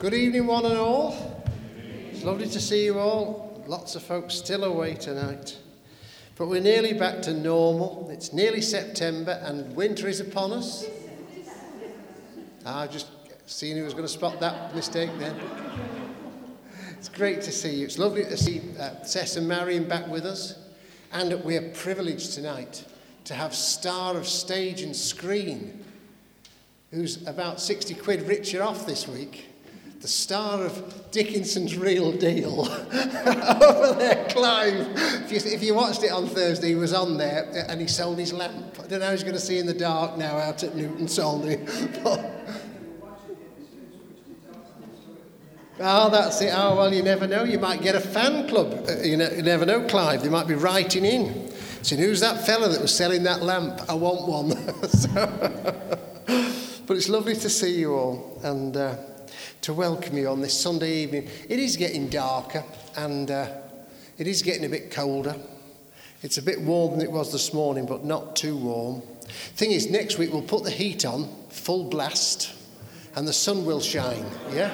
Good evening, one and all. It's lovely to see you all. Lots of folks still away tonight. But we're nearly back to normal. It's nearly September and winter is upon us. I've just seen who was going to spot that mistake then. It's great to see you. It's lovely to see Sess and Marion back with us. And we are privileged tonight to have star of stage and screen, who's about 60 quid richer off this week. The star of Dickinson's Real Deal, over there, Clive. If you watched it on Thursday, he was on there and he sold his lamp. I don't know how he's going to see in the dark now out at Newton Solney. Oh, that's it. Oh, well, you never know. You might get a fan club. You never know, Clive. They might be writing in. So who's that fella that was selling that lamp? I want one. But it's lovely to see you all and to welcome you on this Sunday evening. It is getting darker and it is getting a bit colder. It's a bit warmer than it was this morning, but not too warm. Thing is, next week we'll put the heat on, full blast, and the sun will shine, yeah?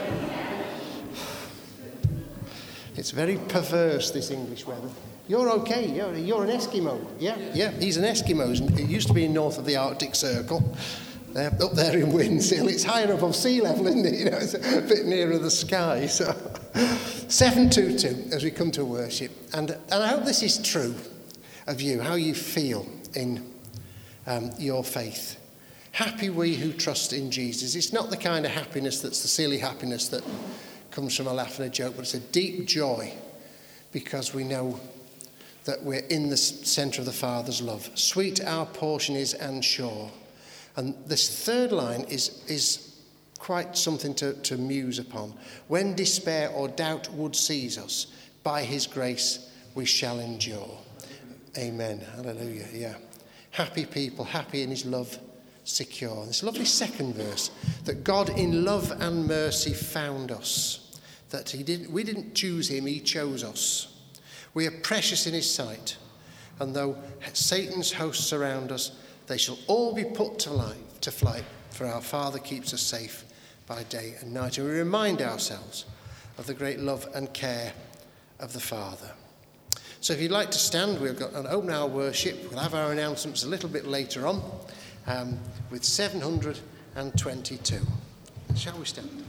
It's very perverse, this English weather. You're okay, you're an Eskimo, yeah? Yeah, he's an Eskimo. It used to be north of the Arctic Circle. Up there in Windshill, it's higher above sea level, isn't it? You know, it's a bit nearer the sky. So, 722 as we come to worship, and I hope this is true of you, how you feel in your faith. Happy we who trust in Jesus. It's not the kind of happiness that's the silly happiness that comes from a laugh and a joke, but it's a deep joy because we know that we're in the centre of the Father's love. Sweet our portion is and sure. And this third line is quite something to muse upon. When despair or doubt would seize us, by his grace we shall endure. Amen. Hallelujah. Yeah. Happy people, happy in his love, secure. This lovely second verse, that God in love and mercy found us. That we didn't choose him, he chose us. We are precious in his sight. And though Satan's hosts surround us, they shall all be put to flight, for our Father keeps us safe by day and night. And we remind ourselves of the great love and care of the Father. So if you'd like to stand, we've got an open hour worship. We'll have our announcements a little bit later on with 722. Shall we stand?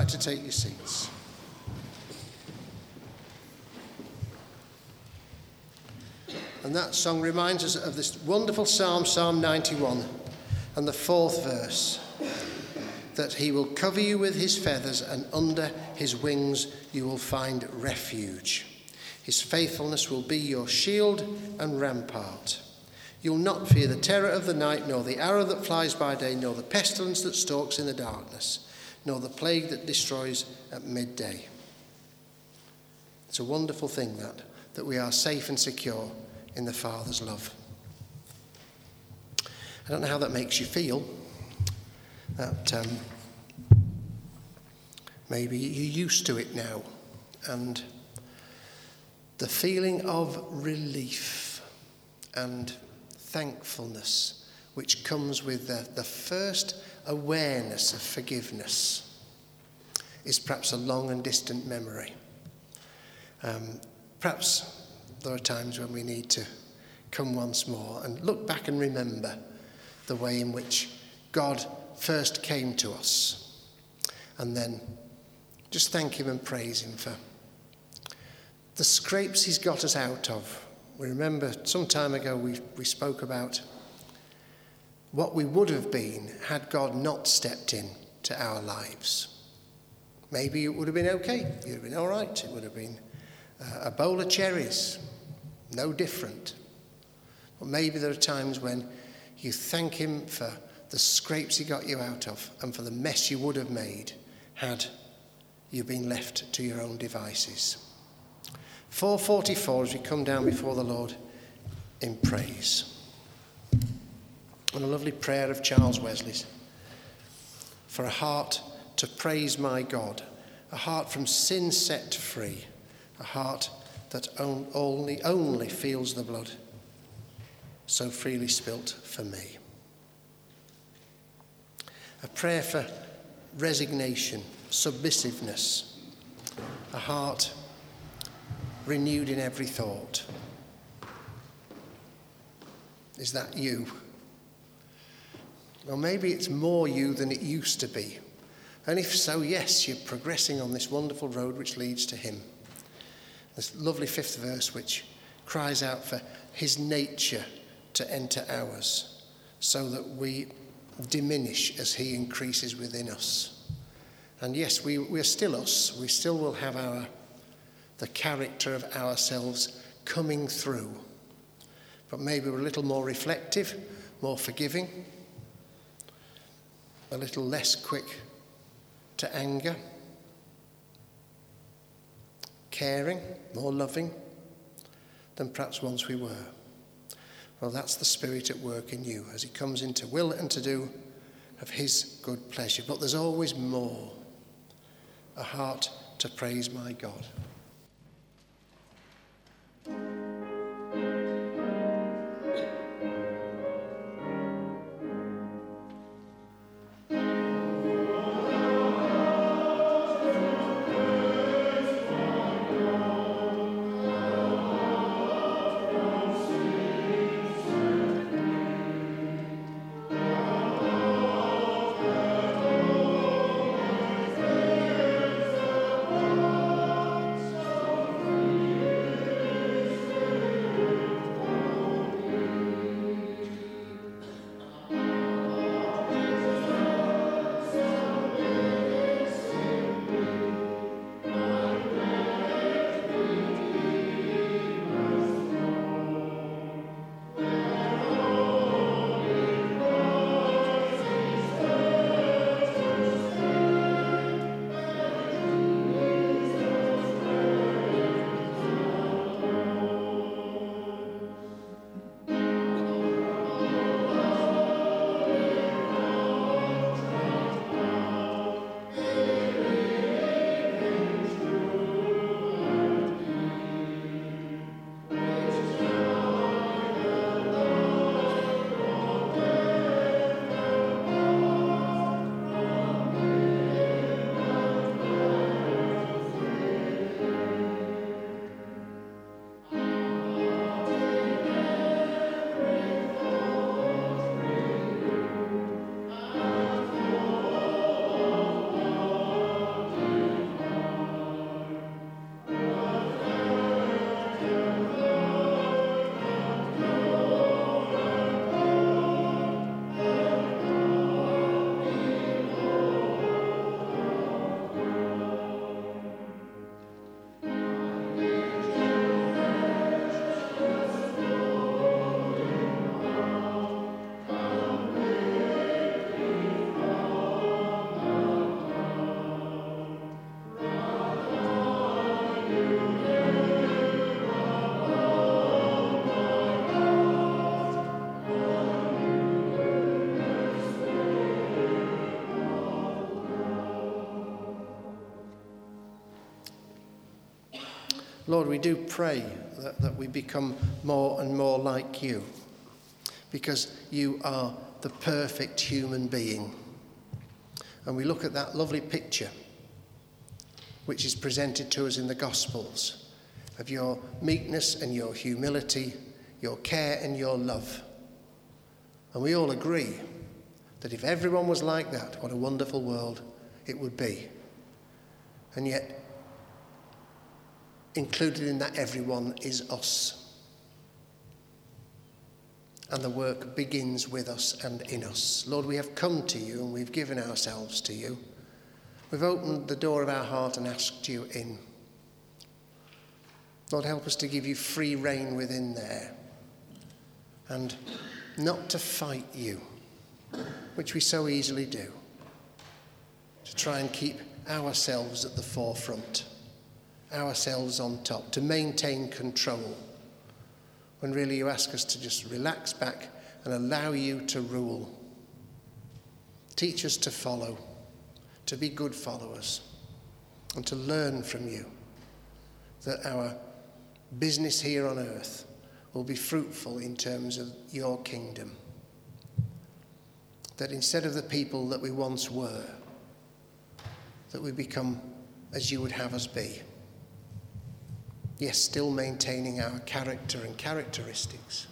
like to take your seats. And that song reminds us of this wonderful psalm, Psalm 91, and the 4th verse, that he will cover you with his feathers, and under his wings you will find refuge. His faithfulness will be your shield and rampart. You'll not fear the terror of the night, nor the arrow that flies by day, nor the pestilence that stalks in the darkness, nor the plague that destroys at midday. It's a wonderful thing that we are safe and secure in the Father's love. I don't know how that makes you feel. That maybe you're used to it now, and the feeling of relief and thankfulness which comes with the first awareness of forgiveness is perhaps a long and distant memory. Perhaps there are times when we need to come once more and look back and remember the way in which God first came to us, and then just thank him and praise him for the scrapes he's got us out of. We remember some time ago we spoke about what we would have been had God not stepped in to our lives. Maybe it would have been okay. It would have been all right. It would have been a bowl of cherries, no different. But maybe there are times when you thank him for the scrapes he got you out of and for the mess you would have made had you been left to your own devices. 444 as we come down before the Lord in praise. And a lovely prayer of Charles Wesley's. For a heart to praise my God, a heart from sin set free, a heart that only feels the blood so freely spilt for me. A prayer for resignation, submissiveness, a heart renewed in every thought. Is that you? Well, maybe it's more you than it used to be. And if so, yes, you're progressing on this wonderful road which leads to him. This lovely 5th verse which cries out for his nature to enter ours, so that we diminish as he increases within us. And yes, we're still us. We still will have the character of ourselves coming through. But maybe we're a little more reflective, more forgiving, a little less quick to anger, caring, more loving than perhaps once we were. Well, that's the Spirit at work in you as he comes in to will and to do of his good pleasure. But there's always more. A heart to praise my God. Lord, we do pray that we become more and more like you, because you are the perfect human being. And we look at that lovely picture which is presented to us in the Gospels of your meekness and your humility, your care and your love. And we all agree that if everyone was like that, what a wonderful world it would be. And yet, included in that everyone is us. And the work begins with us and in us. Lord, we have come to you and we've given ourselves to you. We've opened the door of our heart and asked you in. Lord, help us to give you free rein within there and not to fight you, which we so easily do, to try and keep ourselves at the forefront, ourselves on top, to maintain control, when really you ask us to just relax back and allow you to rule. Teach us to follow, to be good followers, and to learn from you, that our business here on earth will be fruitful in terms of your kingdom. That instead of the people that we once were, that we become as you would have us be. Yes, still maintaining our character and characteristics,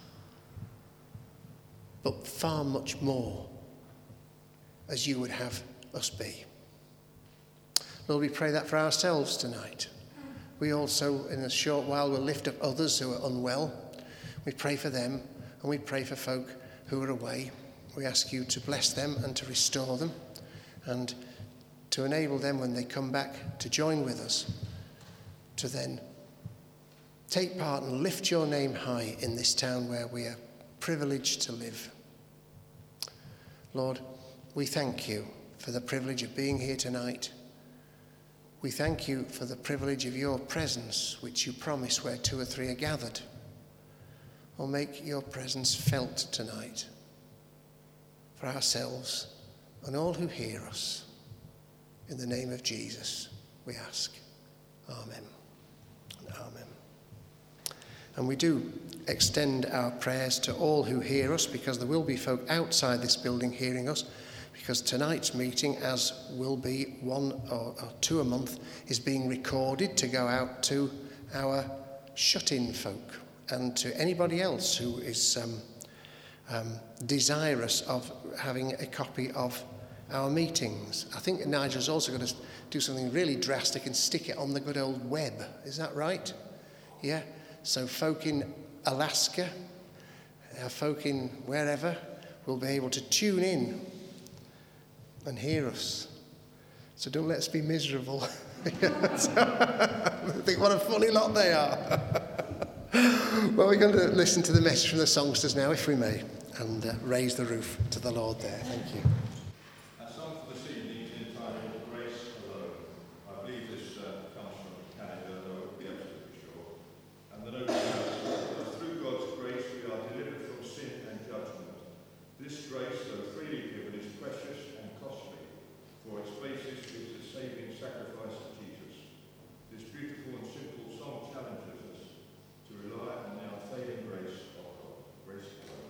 but far much more as you would have us be. Lord, we pray that for ourselves tonight. We also, in a short while, will lift up others who are unwell. We pray for them, and we pray for folk who are away. We ask you to bless them and to restore them, and to enable them when they come back to join with us, to then take part and lift your name high in this town where we are privileged to live. Lord, we thank you for the privilege of being here tonight. We thank you for the privilege of your presence, which you promise where 2 or 3 are gathered. Oh, make your presence felt tonight for ourselves and all who hear us. In the name of Jesus, we ask. Amen. Amen. And we do extend our prayers to all who hear us, because there will be folk outside this building hearing us, because tonight's meeting, as will be 1 or 2 a month, is being recorded to go out to our shut-in folk and to anybody else who is desirous of having a copy of our meetings. I think Nigel's also going to do something really drastic and stick it on the good old web. Is that right? Yeah. So folk in Alaska, folk in wherever, will be able to tune in and hear us. So don't let's be miserable. I think what a funny lot they are. Well, we're going to listen to the message from the songsters now, if we may, and raise the roof to the Lord there. Thank you. Our song for this evening is entitled Grace Alone. I believe this comes from Canada, though I won't be absolutely sure. And the note says, through God's grace we are delivered from sin and judgment. This grace, though freely given, is precious and costly, for its basis is the saving sacrifice of Jesus. This beautiful and simple song challenges us to rely on the unfailing grace of God. Grace alone.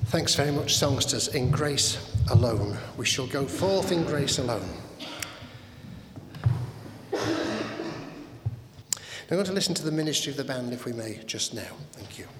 Thanks very much, songsters. In grace alone. We shall go forth in grace alone. Now I'm going to listen to the ministry of the band, if we may, just now. Thank you.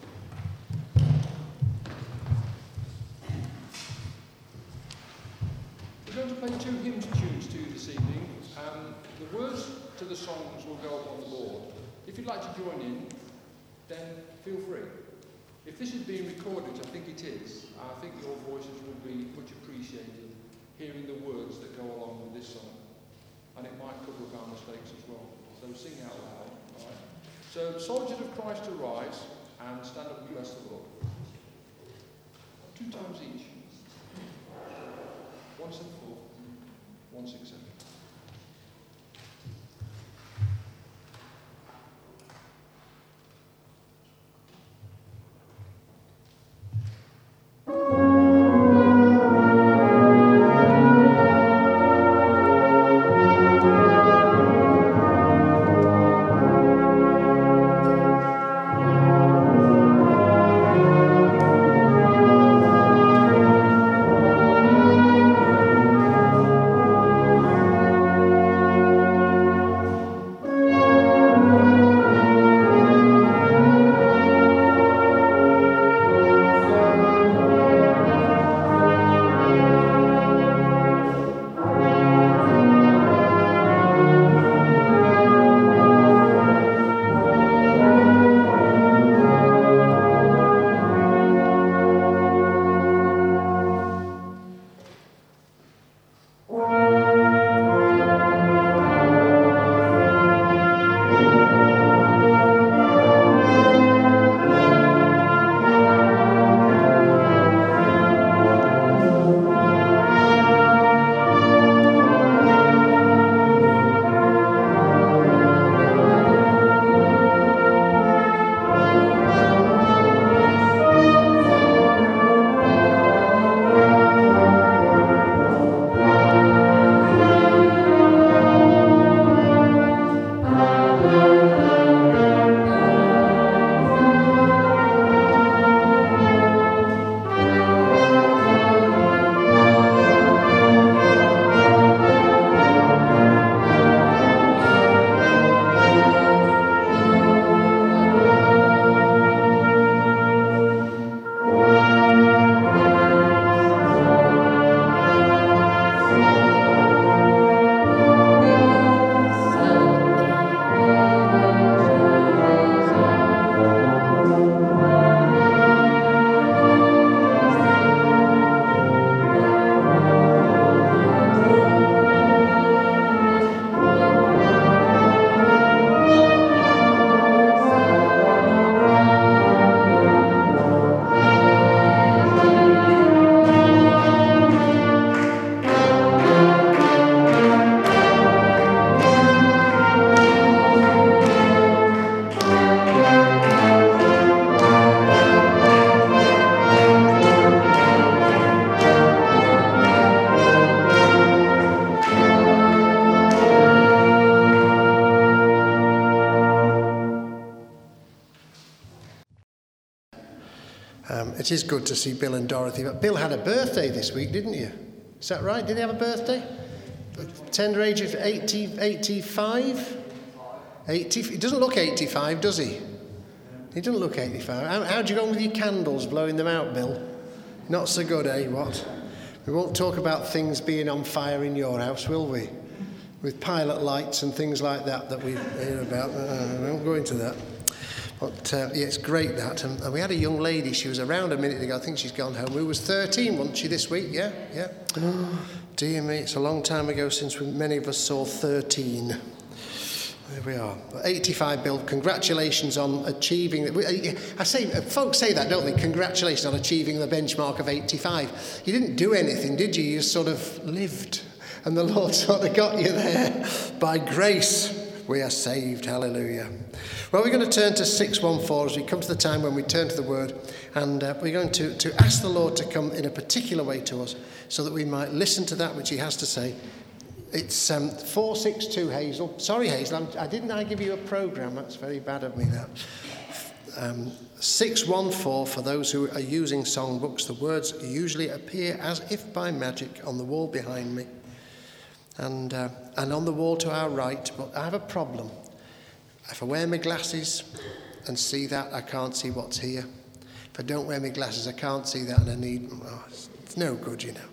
We're going to play 2 hymn tunes to you this evening. The words to the songs will go up on the board. If you'd like to join in, then feel free. If this is being recorded, I think it is, I think your voices will be much appreciated, hearing the words that go along with this song. And it might cover up our mistakes as well. So sing out loud. All right? So, Soldiers of Christ arise and stand up and bless the Lord. 2 times each. 174, 167. It is good to see Bill and Dorothy. But Bill had a birthday this week, didn't you? Is that right? Did he have a birthday? Tender age of 85? 80? He doesn't look 85, does he? He doesn't look 85. How'd you go on with your candles, blowing them out, Bill? Not so good, eh? What? We won't talk about things being on fire in your house, will we? With pilot lights and things like that we hear about. We won't go into that. But yeah, it's great that. And we had a young lady, she was around a minute ago, I think she's gone home, who was 13, wasn't she, this week? Yeah. Dear me, it's a long time ago since many of us saw 13. There we are. 85, Bill, congratulations on achieving... folks say that, don't they? Congratulations on achieving the benchmark of 85. You didn't do anything, did you? You just sort of lived. And the Lord sort of got you there. By grace, we are saved. Hallelujah. Well, we're going to turn to 614 as we come to the time when we turn to the Word. And we're going to ask the Lord to come in a particular way to us so that we might listen to that which he has to say. It's 462, Hazel. Sorry, Hazel, I didn't give you a programme. That's very bad of me, that. 614, for those who are using songbooks, the words usually appear as if by magic on the wall behind me and on the wall to our right, but I have a problem. If I wear my glasses and see that, I can't see what's here. If I don't wear my glasses, I can't see that, and I need... Oh, it's no good, you know.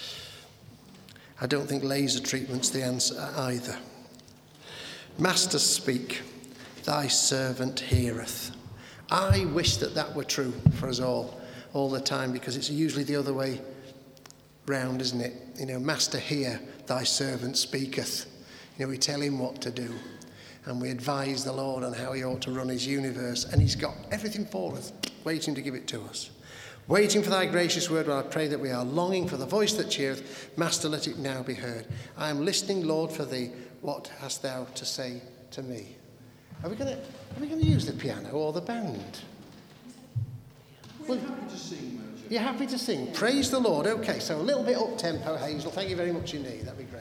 I don't think laser treatment's the answer either. Master, speak, thy servant heareth. I wish that were true for us all the time, because it's usually the other way round, isn't it? You know, Master, hear, thy servant speaketh. You know, we tell him what to do, and we advise the Lord on how he ought to run his universe, and he's got everything for us, waiting to give it to us. Waiting for thy gracious word, where I pray that we are longing for the voice that cheereth. Master, let it now be heard. I am listening, Lord, for thee. What hast thou to say to me? Are we going to use the piano or the band? We're happy to sing, Major. You're happy to sing? Praise the Lord. Okay, so a little bit up-tempo, Hazel. Thank you very much indeed. That'd be great.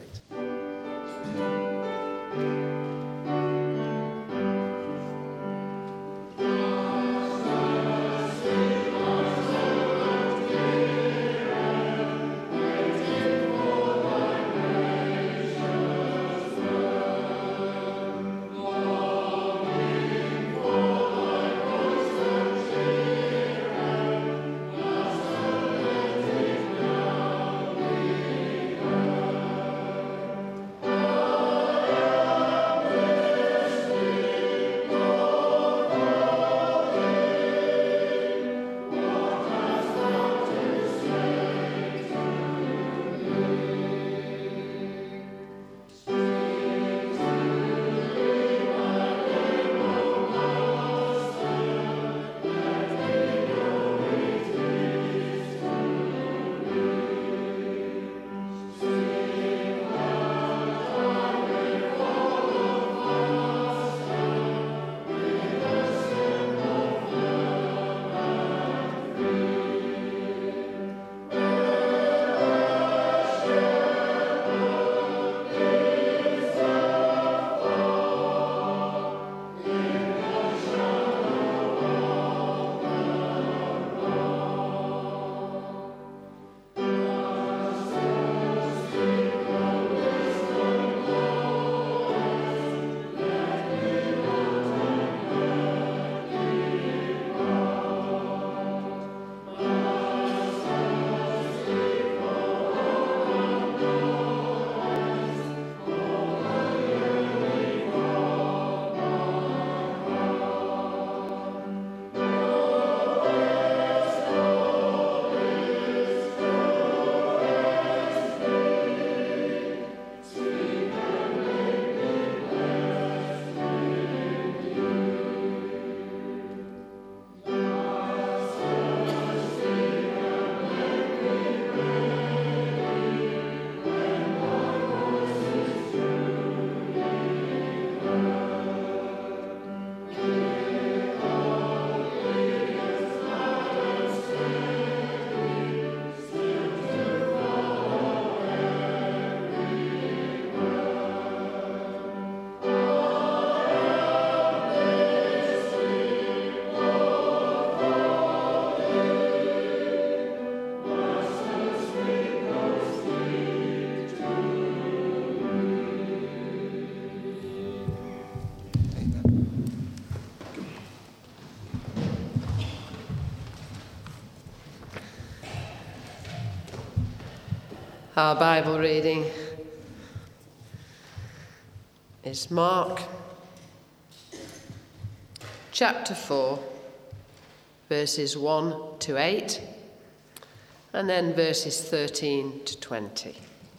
Our Bible reading is Mark chapter 4, verses 1 to 8, and then verses 13 to 20.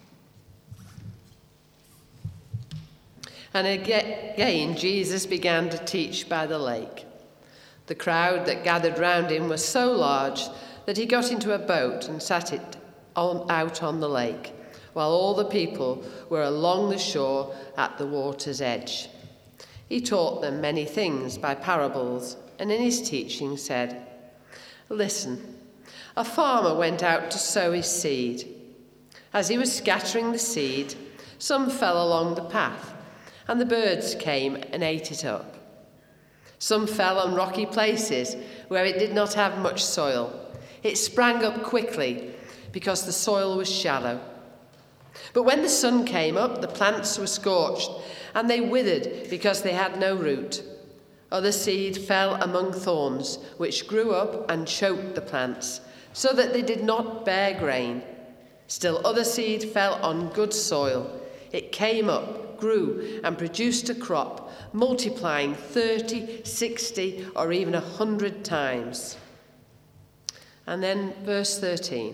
And again Jesus began to teach by the lake. The crowd that gathered round him was so large that he got into a boat and sat it out on the lake, while all the people were along the shore at the water's edge. He taught them many things by parables, and in his teaching said, "Listen, a farmer went out to sow his seed. As he was scattering the seed, some fell along the path, and the birds came and ate it up. Some fell on rocky places where it did not have much soil. It sprang up quickly because the soil was shallow. But when the sun came up, the plants were scorched, and they withered because they had no root. Other seed fell among thorns, which grew up and choked the plants, so that they did not bear grain. Still other seed fell on good soil. It came up, grew, and produced a crop, multiplying 30, 60, or even 100 times. And then verse 13.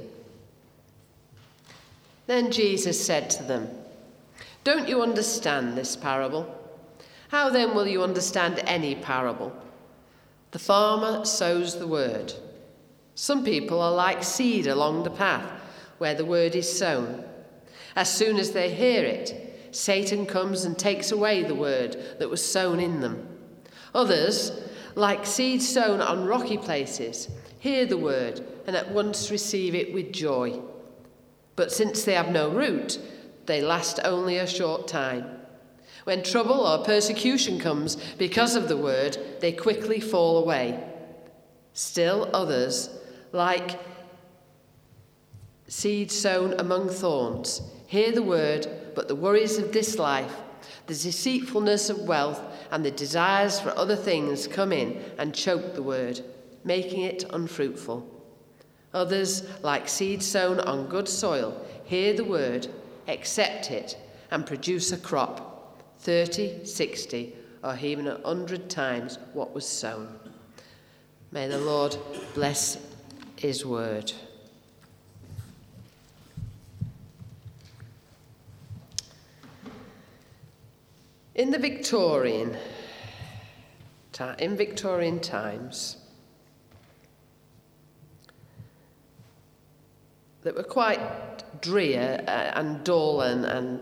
Then Jesus said to them, "Don't you understand this parable? How then will you understand any parable? The farmer sows the word. Some people are like seed along the path where the word is sown. As soon as they hear it, Satan comes and takes away the word that was sown in them. Others, like seed sown on rocky places, hear the word and at once receive it with joy. But since they have no root, they last only a short time. When trouble or persecution comes because of the word, they quickly fall away. Still others, like seed sown among thorns, hear the word, but the worries of this life, the deceitfulness of wealth, and the desires for other things come in and choke the word, making it unfruitful. Others, like seed sown on good soil, hear the word, accept it, and produce a crop, 30, 60, or even 100 times what was sown." May the Lord bless his word. In Victorian times, that were quite drear and dull and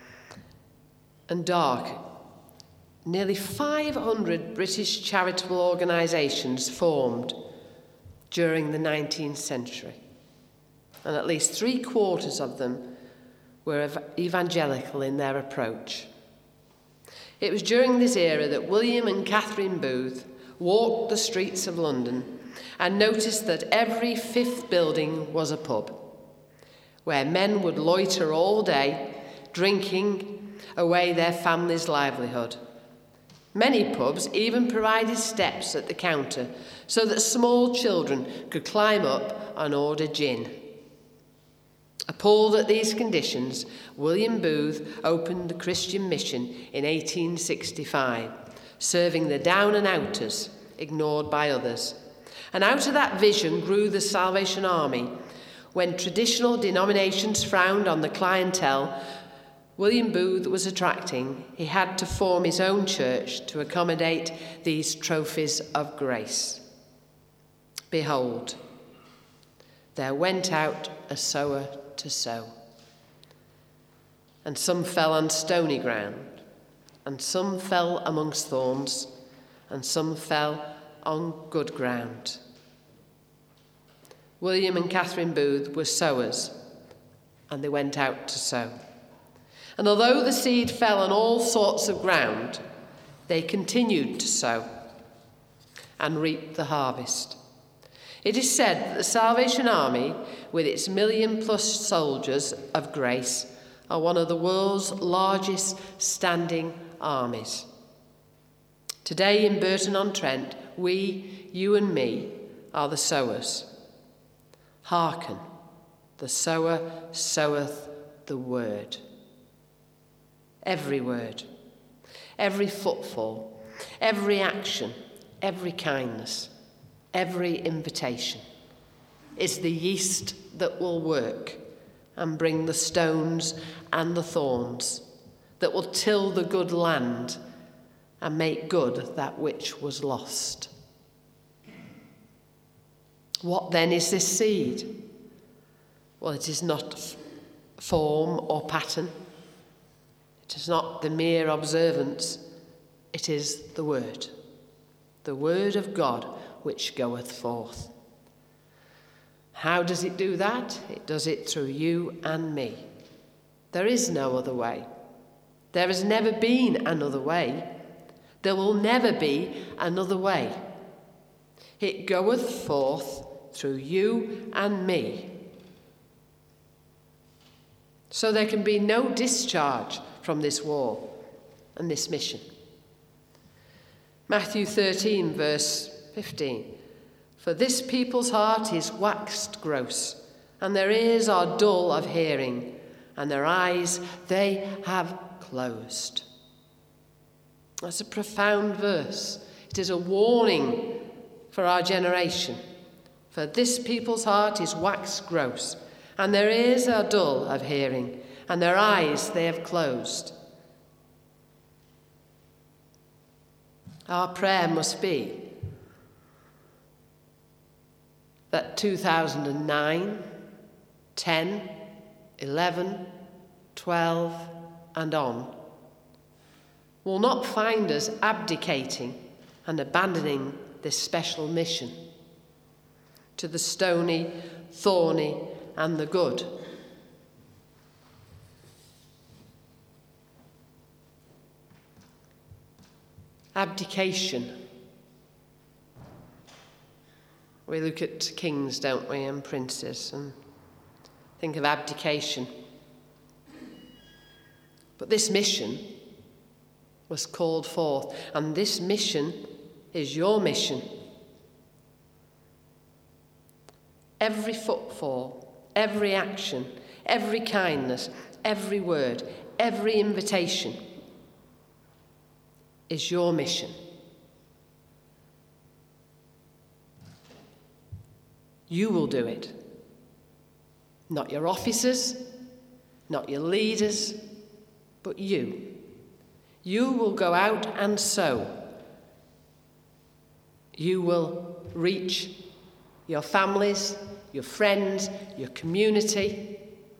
dark, nearly 500 British charitable organisations formed during the 19th century, and at least 3/4 of them were evangelical in their approach. It was during this era that William and Catherine Booth walked the streets of London and noticed that every 5th building was a pub, where men would loiter all day, drinking away their family's livelihood. Many pubs even provided steps at the counter so that small children could climb up and order gin. Appalled at these conditions, William Booth opened the Christian Mission in 1865, serving the down and outers, ignored by others. And out of that vision grew the Salvation Army. When traditional denominations frowned on the clientele William Booth was attracting, he had to form his own church to accommodate these trophies of grace. Behold, there went out a sower to sow. And some fell on stony ground, and some fell amongst thorns, and some fell on good ground. William and Catherine Booth were sowers, and they went out to sow. And although the seed fell on all sorts of ground, they continued to sow and reap the harvest. It is said that the Salvation Army, with its 1 million+ soldiers of grace, are one of the world's largest standing armies. Today in Burton-on-Trent, we, you and me, are the sowers. Hearken, the sower soweth the word. Every word, every footfall, every action, every kindness, every invitation is the yeast that will work and bring the stones and the thorns, that will till the good land and make good that which was lost. What then is this seed? Well, it is not form or pattern. It is not the mere observance. It is the word of God which goeth forth. How does it do that? It does it through you and me. There is no other way. There has never been another way. There will never be another way. It goeth forth through you and me. So there can be no discharge from this war and this mission. Matthew 13, verse 15. For this people's heart is waxed gross, and their ears are dull of hearing, and their eyes they have closed. That's a profound verse. It is a warning for our generation. For this people's heart is waxed gross, and their ears are dull of hearing, and their eyes they have closed. Our prayer must be that 2009, 10, 11, 12 and on will not find us abdicating and abandoning this special mission to the stony, thorny and the good. Abdication. We look at kings, don't we, and princes, and think of abdication. But this mission was called forth, and this mission is your mission. Every footfall, every action, every kindness, every word, every invitation is your mission. You will do it. Not your officers, not your leaders, but you. You will go out and sow. You will reach your families, your friends, your community.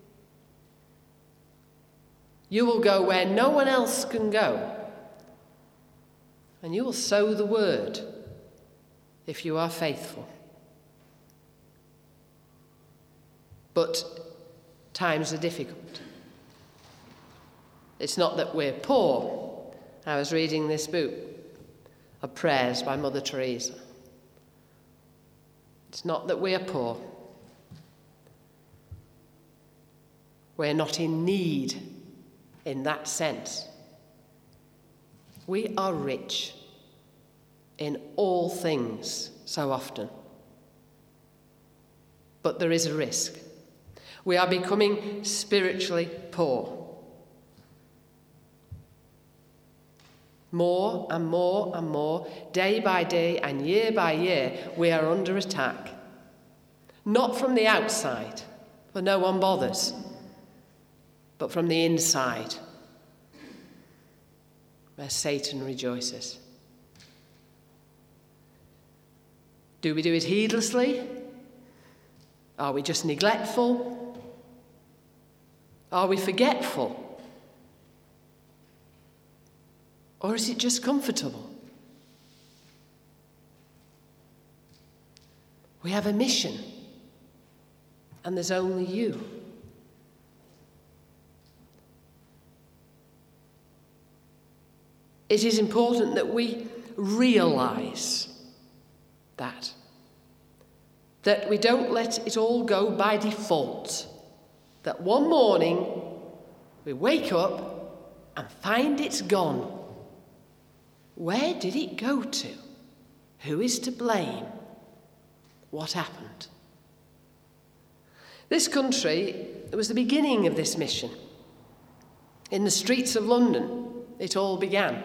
You will go where no one else can go. And you will sow the word if you are faithful. But times are difficult. It's not that we're poor. I was reading this book of prayers by Mother Teresa. It's not that we are poor. We're not in need in that sense. We are rich in all things so often. But there is a risk. We are becoming spiritually poor. More and more and more, day by day and year by year, we are under attack. Not from the outside, for no one bothers, but from the inside, where Satan rejoices. Do we do it heedlessly? Are we just neglectful? Are we forgetful? Or is it just comfortable? We have a mission, and there's only you. It is important that we realise that we don't let it all go by default, that one morning we wake up and find it's gone. Where did it go to? Who is to blame? What happened? This country was the beginning of this mission. In the streets of London, it all began.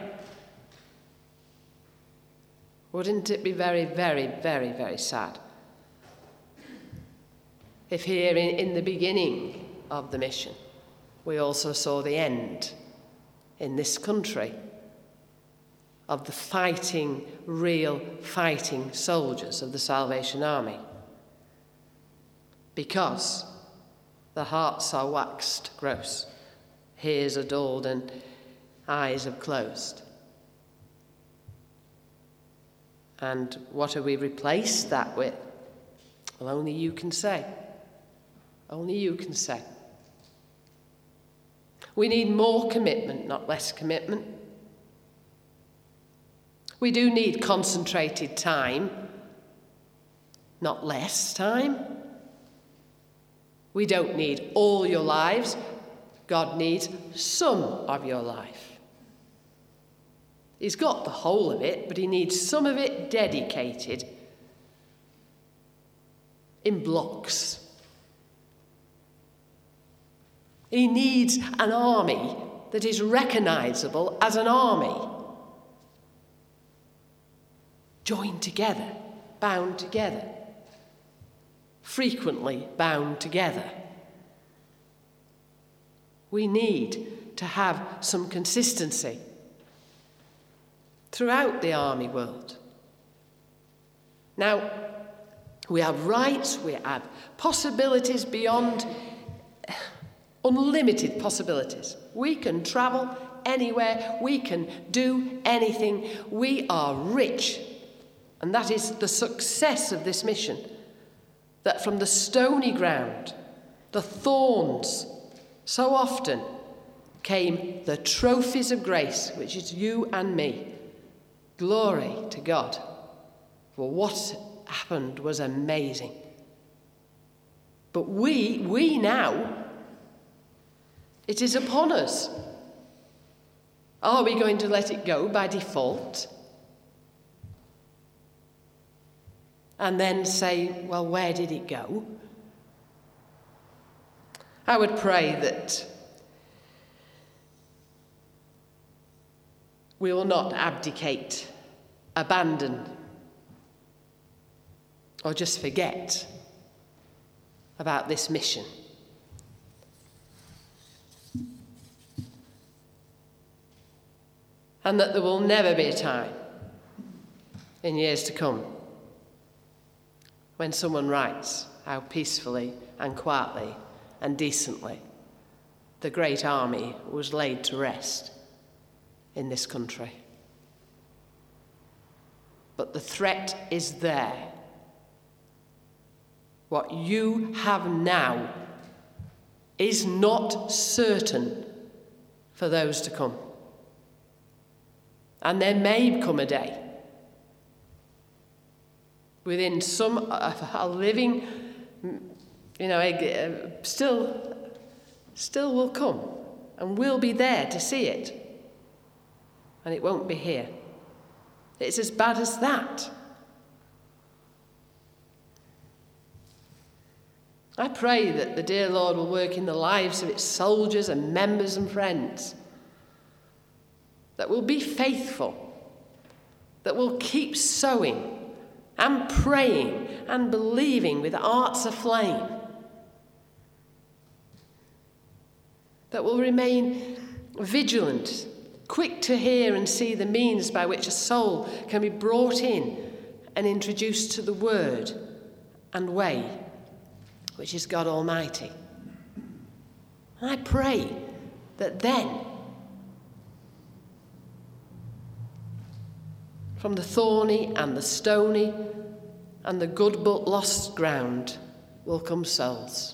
Wouldn't it be very, very, very, very sad if here in the beginning of the mission we also saw the end in this country of the fighting, real fighting soldiers of the Salvation Army? Because the hearts are waxed gross, ears are dulled and eyes have closed. And what have we replaced that with? Well, only you can say. Only you can say. We need more commitment, not less commitment. We do need concentrated time, not less time. We don't need all your lives. God needs some of your life. He's got the whole of it, but he needs some of it dedicated in blocks. He needs an army that is recognisable as an army. Joined together, bound together, frequently bound together. We need to have some consistency throughout the army world. Now, we have rights, we have possibilities beyond unlimited possibilities. We can travel anywhere, we can do anything. We are rich. And that is the success of this mission. That from the stony ground, the thorns, so often came the trophies of grace, which is you and me. Glory to God. For what happened was amazing. But we now, it is upon us. Are we going to let it go by default? And then say, well, where did it go? I would pray that we will not abdicate, abandon, or just forget about this mission. And that there will never be a time in years to come when someone writes how peacefully and quietly and decently the great army was laid to rest in this country. But the threat is there. What you have now is not certain for those to come. And there may come a day within some a living, still will come, and we'll be there to see it, and it won't be here. It's as bad as that. I pray that the dear Lord will work in the lives of its soldiers and members and friends, that will be faithful, that will keep sowing and praying and believing with hearts aflame, that will remain vigilant, quick to hear and see the means by which a soul can be brought in and introduced to the word and way, which is God Almighty. And I pray that then, from the thorny and the stony and the good but lost ground will come souls.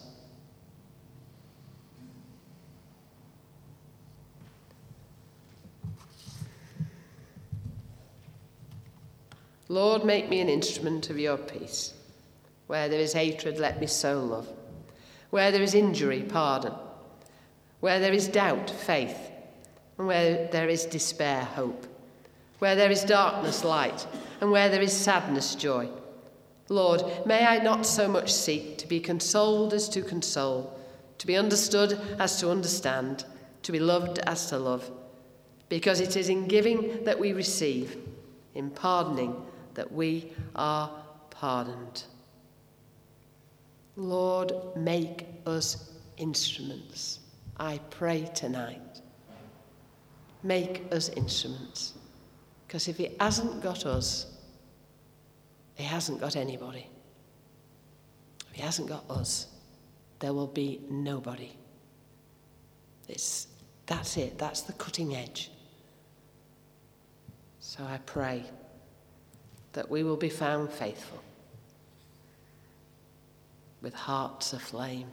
Lord, make me an instrument of your peace. Where there is hatred, let me sow love. Where there is injury, pardon. Where there is doubt, faith. And where there is despair, hope. Where there is darkness, light, and where there is sadness, joy. Lord, may I not so much seek to be consoled as to console, to be understood as to understand, to be loved as to love, because it is in giving that we receive, in pardoning that we are pardoned. Lord, make us instruments. I pray tonight. Make us instruments. Because if he hasn't got us, he hasn't got anybody. If he hasn't got us, there will be nobody. That's it. That's the cutting edge. So I pray that we will be found faithful, with hearts aflame.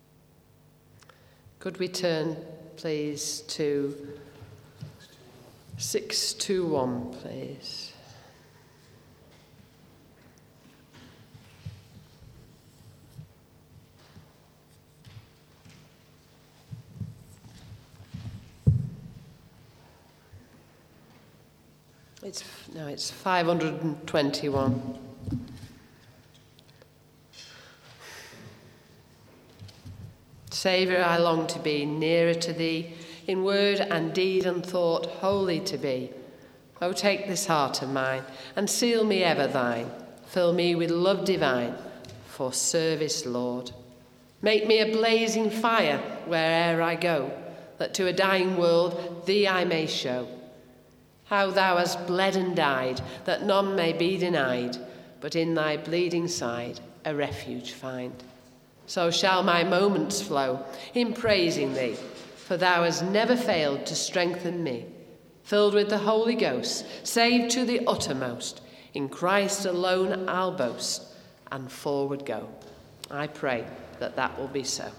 Could we turn, please, to 621, please. It's 521. Saviour, I long to be nearer to thee, in word and deed and thought holy to be. O take this heart of mine, and seal me ever thine. Fill me with love divine, for service, Lord. Make me a blazing fire where'er I go, that to a dying world thee I may show. How thou hast bled and died, that none may be denied, but in thy bleeding side a refuge find. So shall my moments flow in praising thee, for thou hast never failed to strengthen me. Filled with the Holy Ghost, saved to the uttermost, in Christ alone I'll boast, and forward go. I pray that that will be so.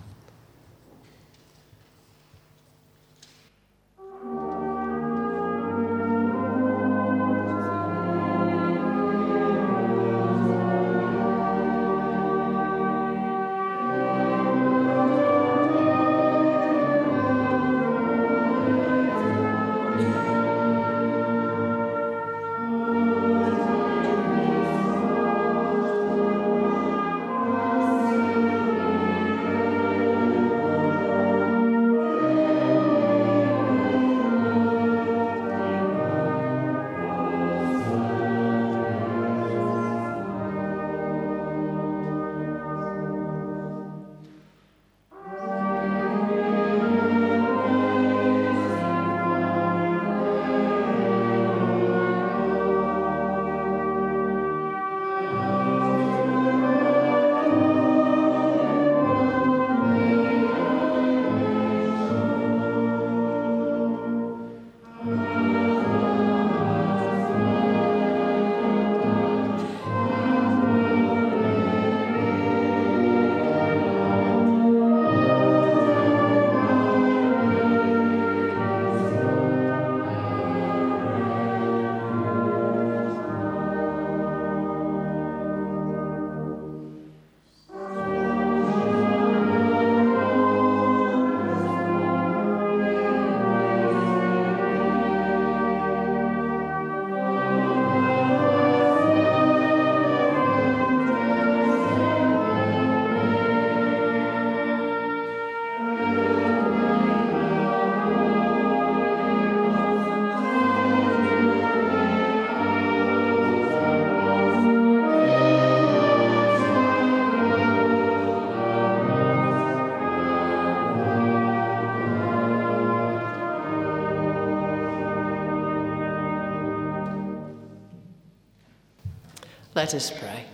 Let us pray.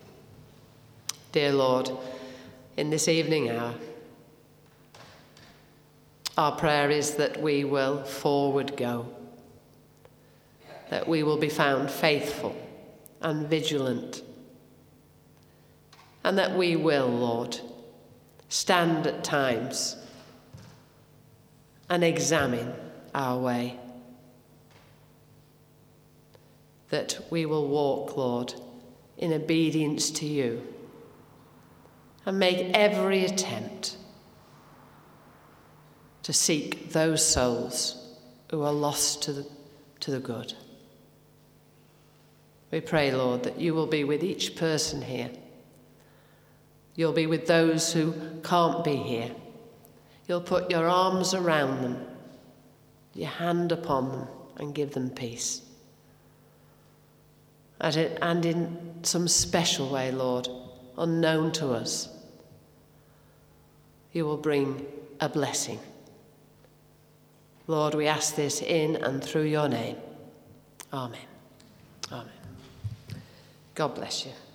Dear Lord, in this evening hour, our prayer is that we will forward go, that we will be found faithful and vigilant, and that we will, Lord, stand at times and examine our way, that we will walk, Lord, in obedience to you, and make every attempt to seek those souls who are lost to the good. We pray, Lord, that you will be with each person here. You'll be with those who can't be here. You'll put your arms around them, your hand upon them, and give them peace. And in some special way, Lord, unknown to us, you will bring a blessing. Lord, we ask this in and through your name. Amen. Amen. God bless you.